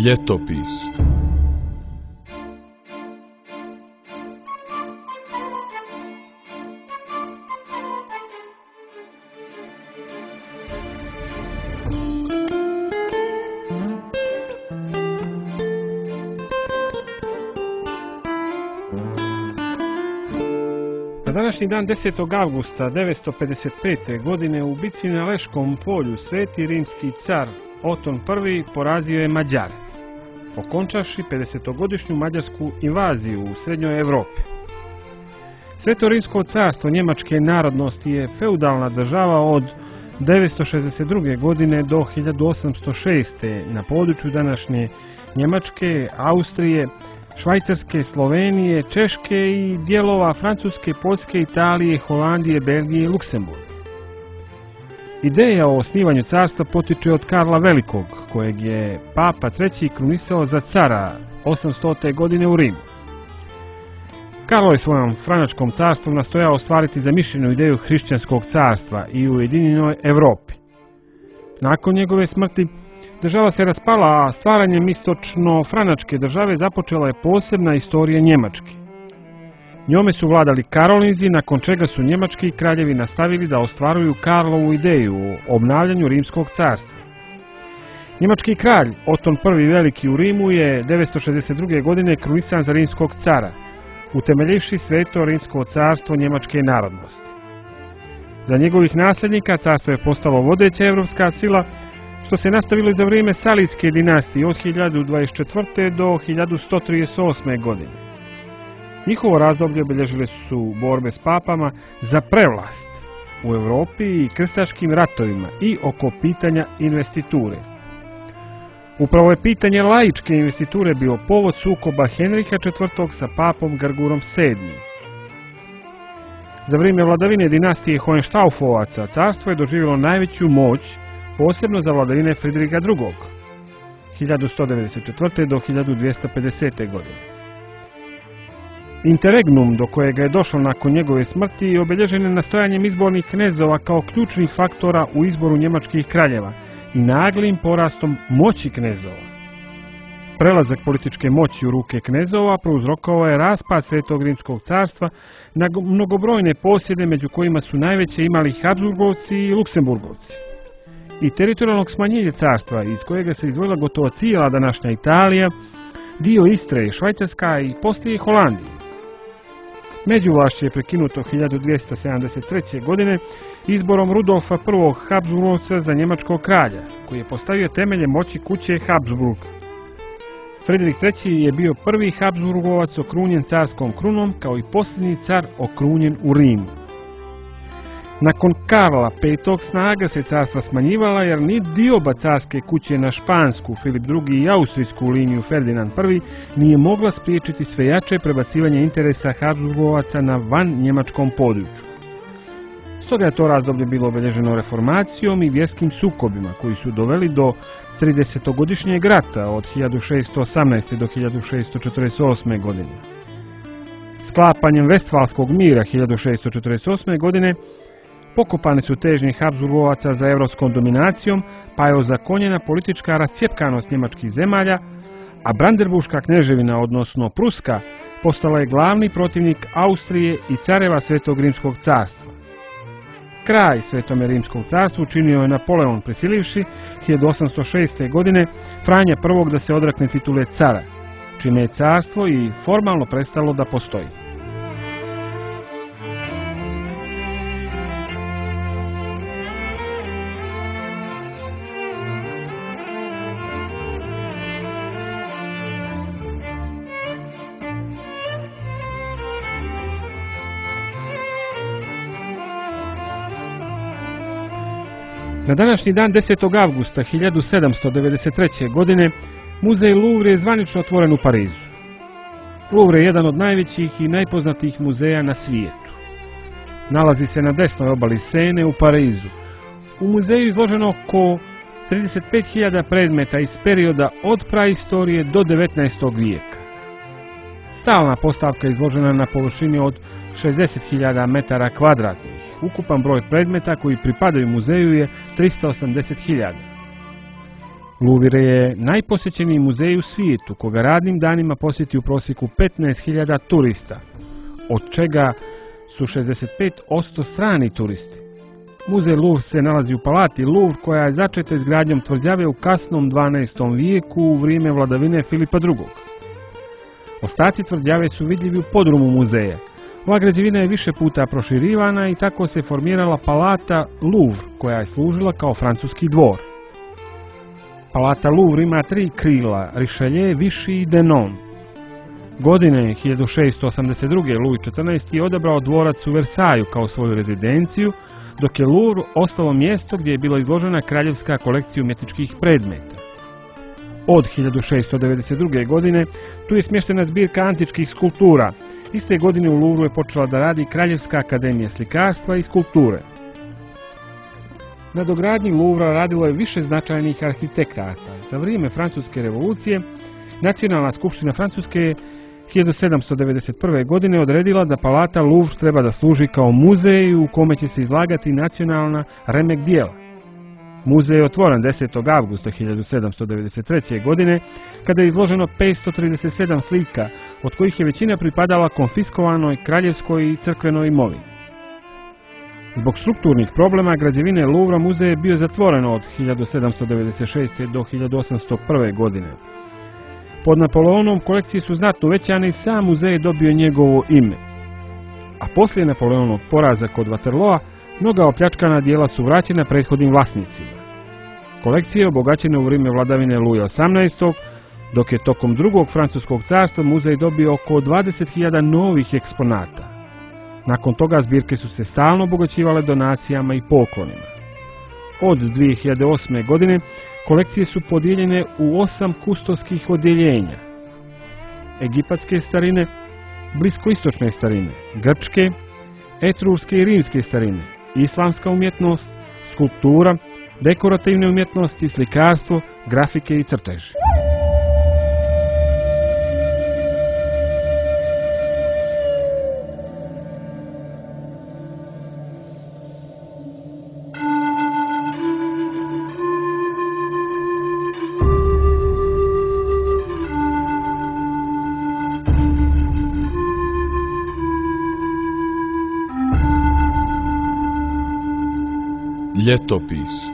Ljetopis. Na današnji dan 10. avgusta 955. godine u bitci na Leškom polju sveti rimski car Oton I porazio je Mađare, okončavši 50-godišnju mađarsku invaziju u srednjoj Evropi. Sveto rimsko carstvo njemačke narodnosti je feudalna država od 962. godine do 1806. na području današnje Njemačke, Austrije, Švajcarske, Slovenije, Češke i dijelova Francuske, Poljske, Italije, Holandije, Belgije i Luksemburga. Ideja o osnivanju carstva potiče od Karla Velikog, kojeg je Papa III. Krunisao za cara 800. godine u Rimu. Karlo je svojom Franačkom carstvom nastojao ostvariti zamišljenu ideju hrišćanskog carstva i u ujedinjenoj Europi. Nakon njegove smrti država se raspala, a stvaranjem istočno-franačke države započela je posebna istorija Njemačke. Njome su vladali Karolinzi, nakon čega su njemački kraljevi nastavili da ostvaruju Karlovu ideju o obnavljanju rimskog carstva. Njemački kralj Oton I Veliki u Rimu je 962. godine krunisan za rimskog cara, utemeljivši sveto rimsko carstvo njemačke narodnosti. Za njegovih nasljednika carstvo je postalo vodeća evropska sila, što se nastavilo i za vrijeme Salijske dinastije od 1024. do 1138. godine. Njihovo razdoblje obilježile su borbe s papama za prevlast u Europi i krstaškim ratovima i oko pitanja investiture. Upravo je pitanje laičke investiture bio povod sukoba Henriha IV. Sa papom Grgurom VII. Za vrijeme vladavine dinastije Hohenstaufovaca carstvo je doživjelo najveću moć, posebno za vladavine Fridriha II. 1194. do 1250. godine. Interregnum, do kojega je došlo nakon njegove smrti, obilježen je nastojanjem izbornih knezova kao ključnih faktora u izboru njemačkih kraljeva i naglim porastom moći knezova. Prelazak političke moći u ruke knezova prouzrokovao je raspad Svetog rimskog carstva na mnogobrojne posjede, među kojima su najveće imali Habsburgovci i Luksemburgovci, i teritorijalnog smanjenja carstva, iz kojega se izdvojila gotovo cijela današnja Italija, dio Istre, Švajcarska i poslije Holandije. Međuvlašće je prekinuto 1273. godine izborom Rudolfa I Habsburgovca za njemačkog kralja, koji je postavio temelje moći kuće Habsburg. Fridrik III. je bio prvi Habsburgovac okrunjen carskom krunom, kao i posljednji car okrunjen u Rimu. Nakon Karla V. snaga se carstva smanjivala, jer ni dioba carske kuće na špansku, Filip II. I austrijsku liniju Ferdinand I. nije mogla spriječiti sve jače prebacivanje interesa Habsburgovaca na van njemačkom području. Stoga je to razdoblje bilo obilježeno reformacijom i vjerskim sukobima, koji su doveli do 30-godišnjeg rata od 1618. do 1648. godine. Sklapanjem Vestfalskog mira 1648. godine pokopane su težnje Habsburgovaca za evropskom dominacijom, pa je ozakonjena politička rascjepkanost njemačkih zemalja, a Brandenburška kneževina, odnosno Pruska, postala je glavni protivnik Austrije i careva Svetog rimskog carstva. Kraj Svetome rimskog carstvu učinio je Napoleon, prisilivši 1806. godine Franja I. da se odrekne titule cara, čime je carstvo i formalno prestalo da postoji. Na današnji dan 10. avgusta 1793. godine muzej Louvre je zvanično otvoren u Parizu. Louvre je jedan od najvećih i najpoznatijih muzeja na svijetu. Nalazi se na desnoj obali Sene u Parizu. U muzeju je izloženo oko 35.000 predmeta iz perioda od praistorije do 19. vijeka. Stalna postavka je izložena na površini od 60.000 metara kvadratnih. Ukupan broj predmeta koji pripadaju muzeju je 380.000. Louvre je najposjećeniji muzej u svijetu, koga radnim danima posjeti u prosjeku 15.000 turista, od čega su 65% strani turisti. Muzej Louvre se nalazi u palati Louvre, koja je začeta izgradnjom tvrđave u kasnom 12. vijeku u vrijeme vladavine Filipa II. Ostaci tvrđave su vidljivi u podrumu muzeja. Ova građevina je više puta proširivana i tako se formirala palata Louvre, koja je služila kao francuski dvor. Palata Louvre ima 3 krila, Richelieu, Vichy i Denon. Godine 1682. Louis XIV. Je odabrao dvorac u Versaillesu kao svoju rezidenciju, dok je Louvre ostalo mjesto gdje je bila izložena kraljevska kolekcija umjetničkih predmeta. Od 1692. godine tu je smještena zbirka antičkih skulptura. Iste godine u Louvru je počela da radi Kraljevska akademija slikarstva i skulpture. Na dogradnji Louvra radilo je više značajnih arhitekata. Za vrijeme Francuske revolucije Nacionalna skupština Francuske je 1791. godine odredila da palata Louvre treba da služi kao muzej u kome će se izlagati nacionalna remek djela. Muzej je otvoren 10. avgusta 1793. godine, kada je izloženo 537 slika, od kojih je većina pripadala konfiskovanoj kraljevskoj i crkvenoj imovini. Zbog strukturnih problema građevine Louvra muzej je bio zatvoren od 1796. do 1801. godine. Pod Napoleonom kolekcije su znatno uvećane i sam muzej je dobio njegovo ime. A poslije Napoleonovog poraza kod Waterloa, mnoga opljačkana dijela su vraćena prethodnim vlasnicima. Kolekcija je obogaćena u vrijeme vladavine Luja XVIII, dok je tokom drugog francuskog carstva muzej dobio oko 20.000 novih eksponata. Nakon toga zbirke su se stalno obogaćivale donacijama i poklonima. Od 2008. godine kolekcije su podijeljene u 8 kustovskih odjeljenja: egipatske starine, bliskoistočne starine, grčke, etruske i rimske starine, islamska umjetnost, skulptura, dekorativne umjetnosti, slikarstvo, grafike i crteži. Ljetopis.